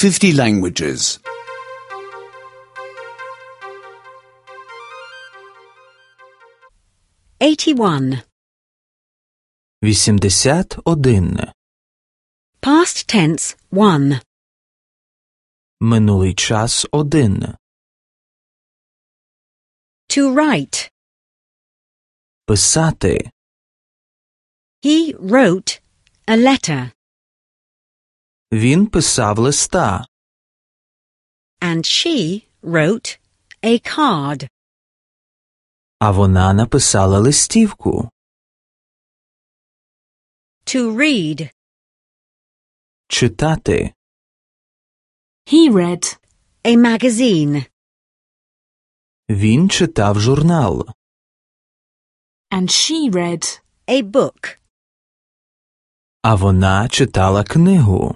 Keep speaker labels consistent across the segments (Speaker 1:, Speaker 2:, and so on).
Speaker 1: 50 languages.
Speaker 2: 81.
Speaker 3: 81.
Speaker 2: Past tense 1.
Speaker 3: Минулий час 1.
Speaker 2: To write.
Speaker 3: Писати.
Speaker 2: He wrote a letter.
Speaker 3: Він писав листа.
Speaker 2: And she wrote a card.
Speaker 3: А вона написала листівку.
Speaker 2: To read.
Speaker 3: Читати.
Speaker 2: He read a magazine.
Speaker 3: Він читав журнал.
Speaker 2: And she read a book.
Speaker 3: А вона читала книгу.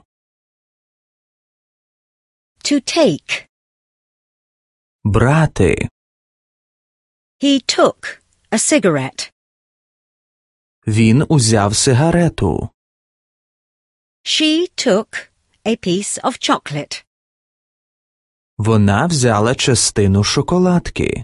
Speaker 2: To take.
Speaker 3: Брати.
Speaker 2: He took a cigarette.
Speaker 3: Він узяв сигарету.
Speaker 2: She took a piece of chocolate.
Speaker 3: Вона взяла частину шоколадки.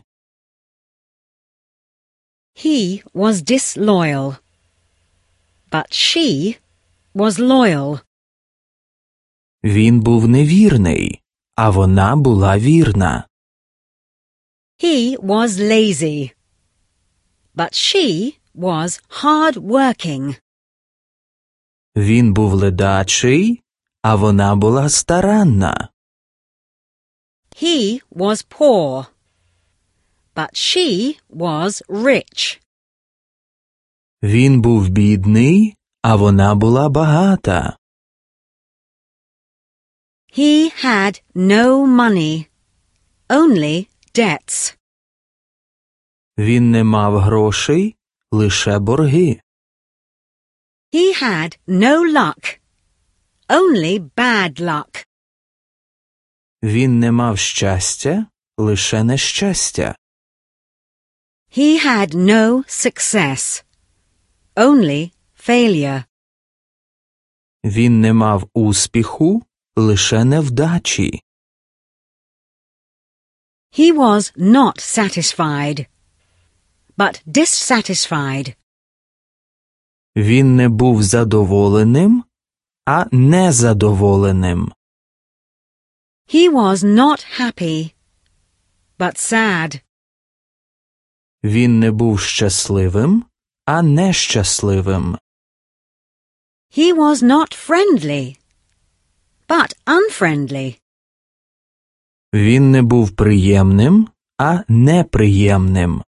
Speaker 2: He was disloyal. But she was loyal.
Speaker 3: Він був невірний, а вона була вірна.
Speaker 2: He was lazy. But she was hard-working.
Speaker 3: Він був ледачий, а вона була старанна.
Speaker 2: He was poor. But she was rich.
Speaker 3: Він був бідний, а вона була багата.
Speaker 2: He had no money, only debts.
Speaker 3: Він не мав грошей, лише борги.
Speaker 2: He had no luck, only bad luck.
Speaker 3: Він не мав щастя, лише нещастя.
Speaker 2: He had no success, only failure.
Speaker 3: Він не мав успіху, лише невдачі.
Speaker 2: He was not satisfied, but dissatisfied.
Speaker 3: Він не був задоволеним, а незадоволеним.
Speaker 2: He was not happy, but sad.
Speaker 3: Він не був щасливим, а нещасливим.
Speaker 2: He was not friendly, but unfriendly.
Speaker 3: Він не був приємним, а неприємним.